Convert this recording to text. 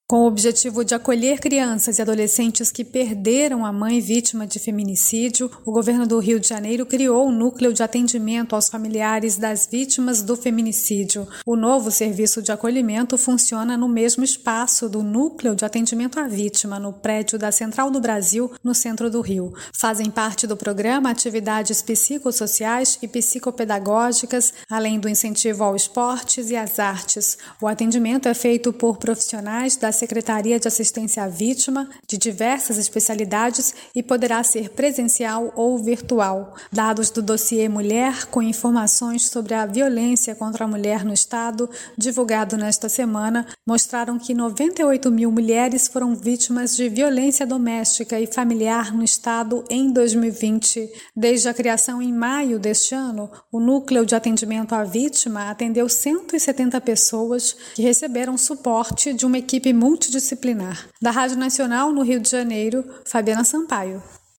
Com o objetivo de acolher crianças e adolescentes que perderam a mãe vítima de feminicídio, o governo do Rio de Janeiro criou um núcleo de atendimento aos familiares das vítimas do feminicídio. O novo serviço de acolhimento funciona no mesmo espaço do núcleo de atendimento à vítima, no prédio da Central do Brasil, no centro do Rio. Fazem parte do programa atividades psicossociais e psicopedagógicas, além do incentivo ao esportes e às artes. O atendimento é feito por profissionais da Secretaria de Assistência à Vítima, de diversas especialidades e poderá ser presencial ou virtual. Dados do dossiê Mulher, com informações sobre a violência contra a mulher no Estado, divulgado nesta semana, mostraram que 98 mil mulheres foram vítimas de violência doméstica e familiar no Estado em 2020. Desde a criação em maio deste ano, o Núcleo de Atendimento à Vítima atendeu 170 pessoas que receberam suporte de uma equipe multidisciplinar. Da Rádio Nacional, no Rio de Janeiro, Fabiana Sampaio.